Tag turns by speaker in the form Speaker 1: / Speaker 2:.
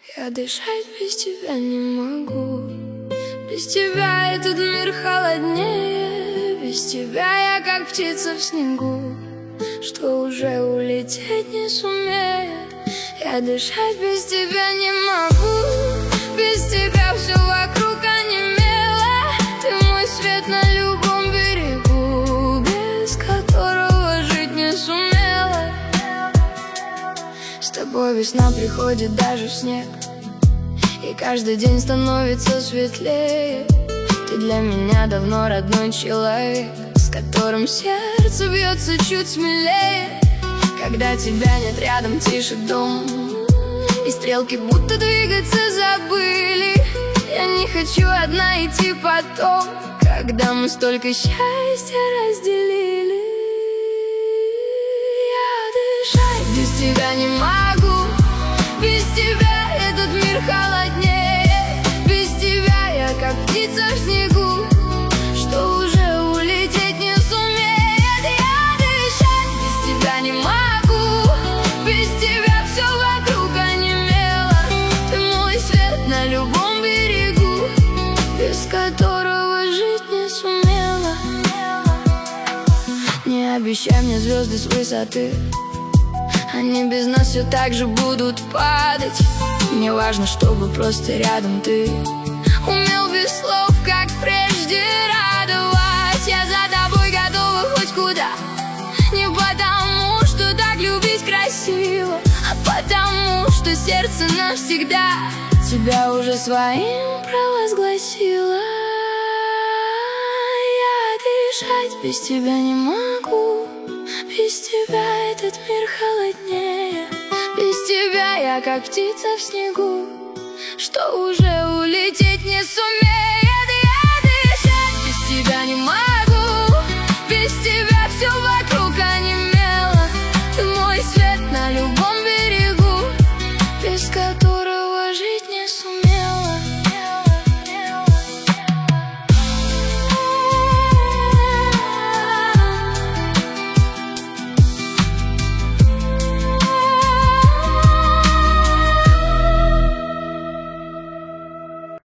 Speaker 1: Я дышать без тебя не могу. Без тебя этот мир холоднее. Без тебя я как птица в снегу, что уже улететь не сумеет. Я дышать без тебя не могу. Без тебя все вокруг онемело. Ты мой свет на любом берегу, без которого жить не сумела. С тобой весна приходит даже в снег, и каждый день становится светлее. Ты для меня давно родной человек, с которым сердце бьется чуть смелее. Когда тебя нет рядом, тише дом, и стрелки будто двигаться забыли. Я не хочу одна идти потом, когда мы столько счастья разделили. Я дышать без тебя не могу. Без тебя этот мир холоднее. Без тебя я как птица в снегу, что уже улететь не сумеет. Я дышать без тебя не могу. Без тебя все вокруг онемело. Ты мой свет на любом берегу, без которого жить не сумела. Не обещай мне звезды с высоты, они без нас все так же будут падать. Мне важно, чтобы просто рядом ты умел без слов, как прежде, радовать. Я за тобой готова хоть куда. Не потому, что так любить красиво, а потому, что сердце навсегда тебя уже своим провозгласило. Я дышать без тебя не могу. Без тебя этот мир холоднее. Без тебя я как птица в снегу, что уже улететь не сумею.